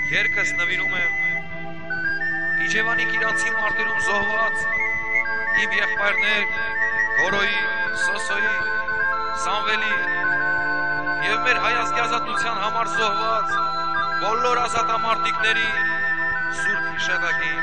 Երկս նվիրում եմ Իջևանի Կիրանցի մարտերում զոհված իմ եղբայրներ Գորոյի, Սոսոյի, Սամվելի եւ մեր հայազգի ազատության համար զոհված բոլոր ազատամարտիկների սուրբ հիշատակին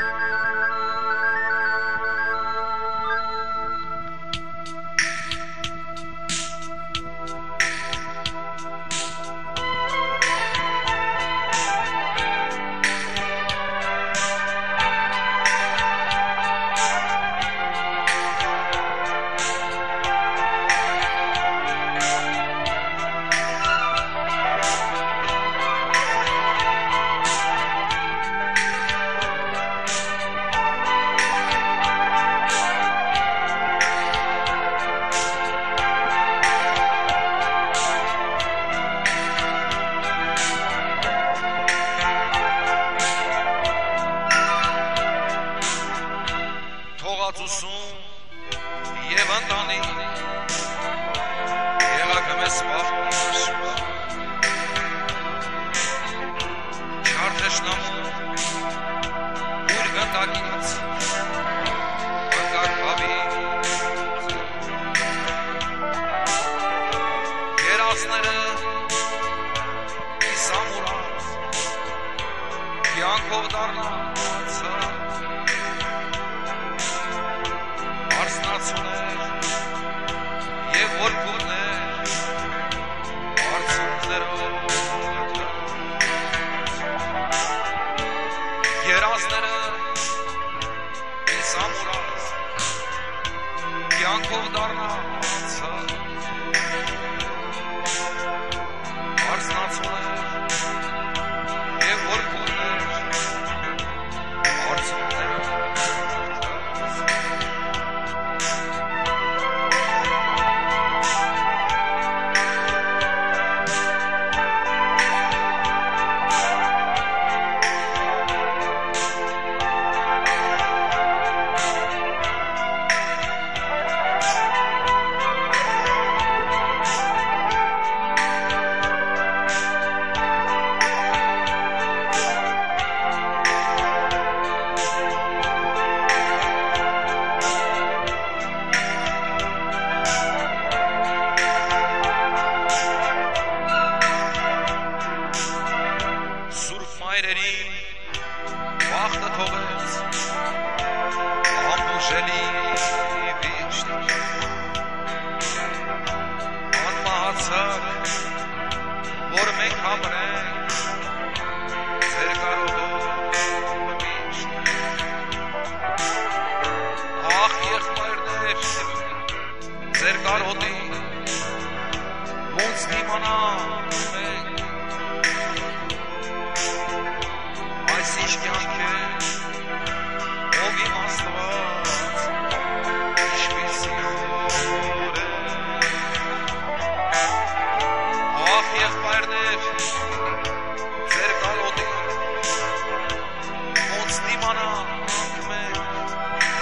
Եվ ընտանի եղակը մեզ պահպաշվա չարդեշնամու ուր գնդակից ընկարկավի գերասները իսամուրած կյանքով դարնացա Արսնացուներ և որքուրներ արցունքներով երազները իսամուրած կյանքով դարնացա Արսնացուներ և որքուրներ արցունքներով Մայրերին վախտը թողեց ամբուժելի վիշտ անմահացար որ մենք համրենք ձեր կարողով միշտ ախ եղբայրներ ձեր կարոտի ոնց դիմանանք մենք Այս ինչ կյանք է, ով իմ աստված, ինչպիսի օր է Ախ եղբայրներ, ձեր կարոտի, ոնց դիմանանք մենք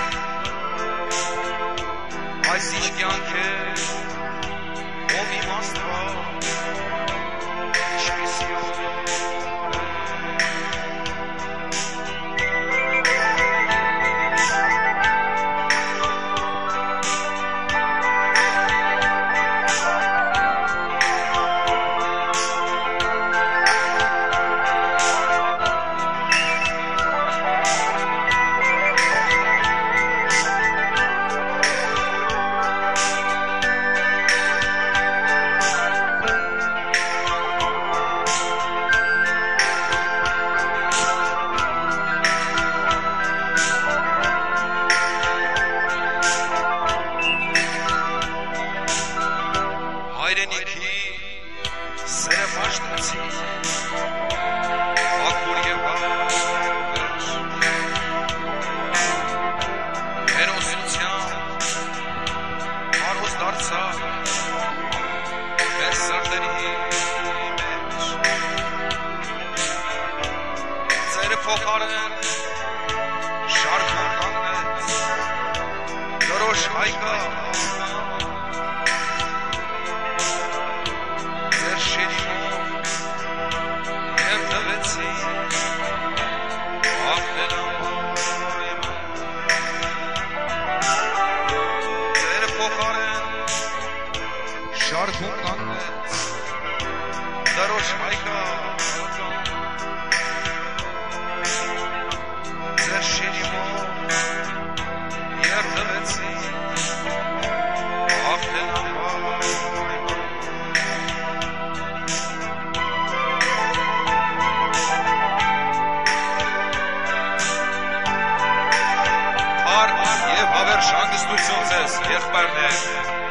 Այս ինչ կյանք է, ով իմ աստված, ինչպիսի օր է հայրենիքի սերը պաշտեցի ակուր և հավեր հերոսության հարոս դարձա մեր սրտերի մեջ ձեր փոխարեն շարքան կանգնեց դրոշ հայկա Shitty, and the շարքում կանգնեց, դրոշ հայկա ձեր շիրի մոտ երդվեցի, աղթեն Հարկ և հավերժ հանգստություն ձեզ, եղբայրներ,